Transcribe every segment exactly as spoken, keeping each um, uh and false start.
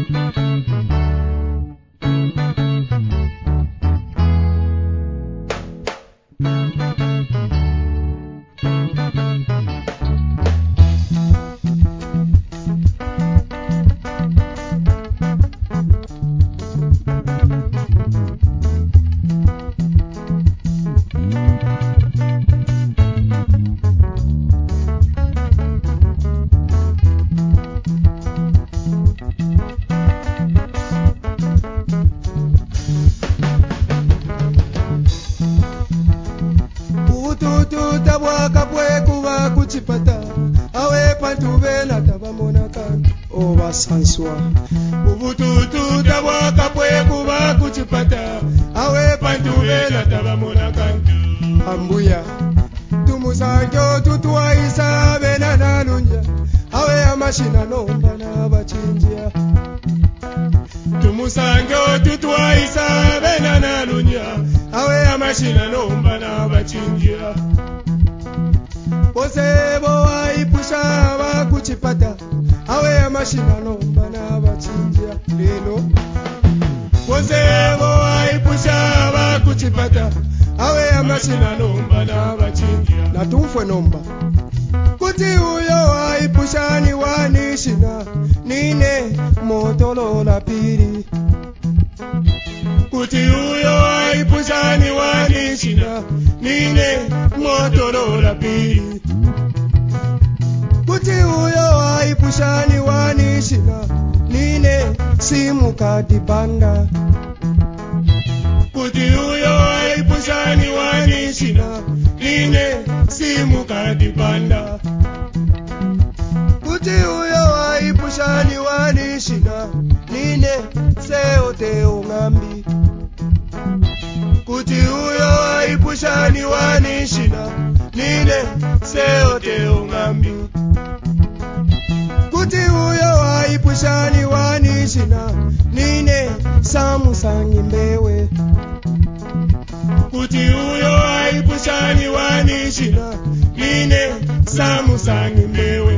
Sanswa ubututu tabwaka pwe kuba kuchipata awe pantuvela tabamona kantu ambuya tumusanjo tutwaisa bena nalunja awe amashina nomba nabachinjia tumusanjo tutwaisa bena nalunja awe amashina nomba nabachinjia posebo waipusha bakuchipata awe amashina nomba nabachinjia lelo posebo waipusha bakuchipata awe amashina nomba nabachinjia natumfwe nomba kuti uyo waipusha ni wanishina nine motolola pili kuti uyo waipusha ni wanishina nine motolola pili kuti uyo waipusha ni wanishina nine simu kadibanda kuti uyo waipusha ni wanishina nine simu kadibanda kuti uyo waipusha ni wanishina nine seote ungambi kuti uyo waipusha ni wanishina nine seote ungambi kuti uyo waipusha ni wanishina nine samusangi mbewe kuti uyo waipusha ni wanishina nine samusangi mbewe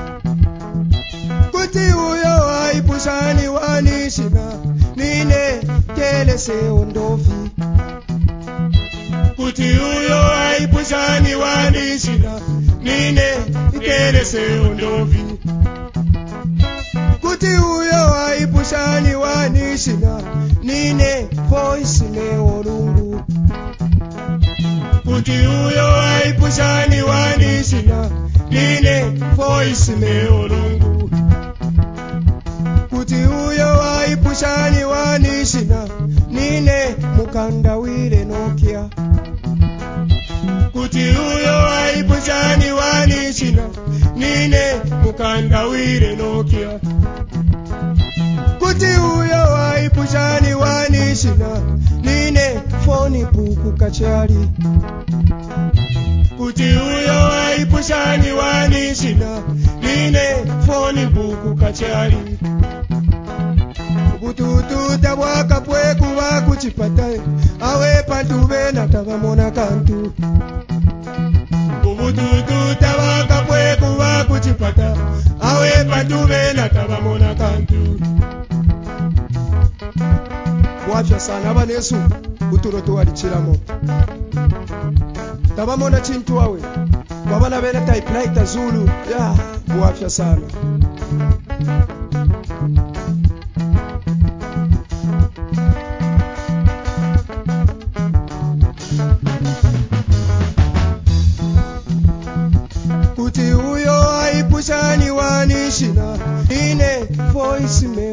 kuti uyo waipusha ni wanishina nine kelese ondofi kuti uyo waipusha ni wanishina nine kelese ondofi kuti uyo waipusha ni wanishina nine voice ne olungu kuti uyo waipusha ni wanishina nine voice ne olungu kuti uyo waipusha ni wanishina nine mukanda wile Nokia kuti uyo waipusha ni wanishina nine mukanda wile Nokia kuti uyo waipusha ni wanishina nine phone buku kachari kuti uyo waipusha ni wanishina nine phone buku kachari ubututu tabwaka pwe kuba kuchipata awe pantube na tabamona kantu ubututu tabwaka pwe kuba kuchipata awe pantube na tabamona kantu wafya sana banesu uturoto walichiramo tabamona chintu wawe wabana bene typewriter Zulu ya wafya sana kuti uyo waipusha ni wanishina nine voice me